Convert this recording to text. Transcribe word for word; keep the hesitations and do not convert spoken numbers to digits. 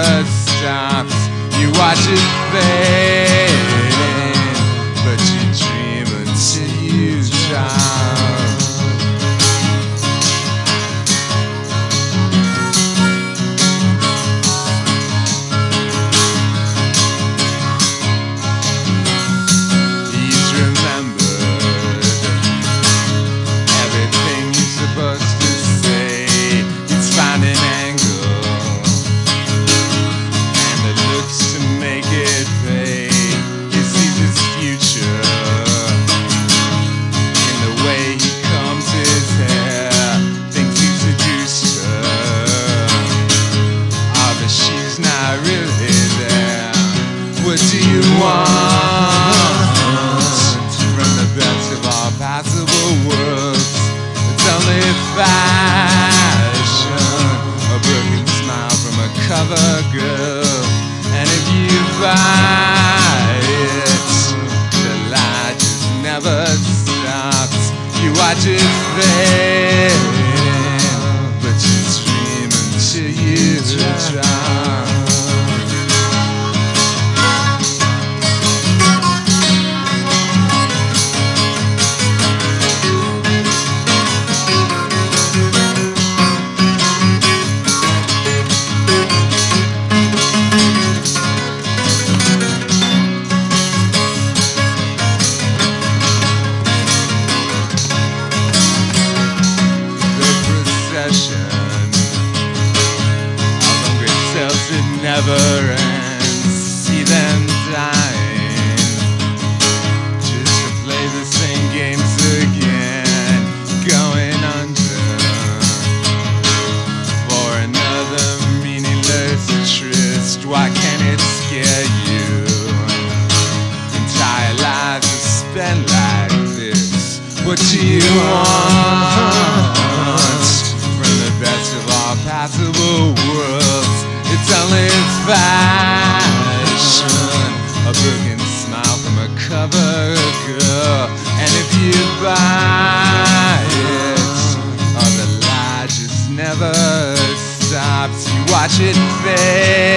stops. You watch it fade, but you dream until you drop. He's remembered everything you're supposed to say. He's found an angle and it looks to make it pay. He sees his future in the way he combs his hair. Thinks he seduced her. Oh, but she's not really there. What do you want from the best of all possible worlds? It's only fashion, a broken smile from a cover girl. And if you buy it, the lie just never stops. You watch it fade, but you dream until you drop. It never ends. See them dying just to play the same games again, going under for another meaningless tryst. Why can't it scare you? Entire lives are spent like this. What do you want from the best of all possible worlds? It's only fashion, a broken smile from a cover girl. And if you buy it, oh, the lie just never stops. You watch it fade,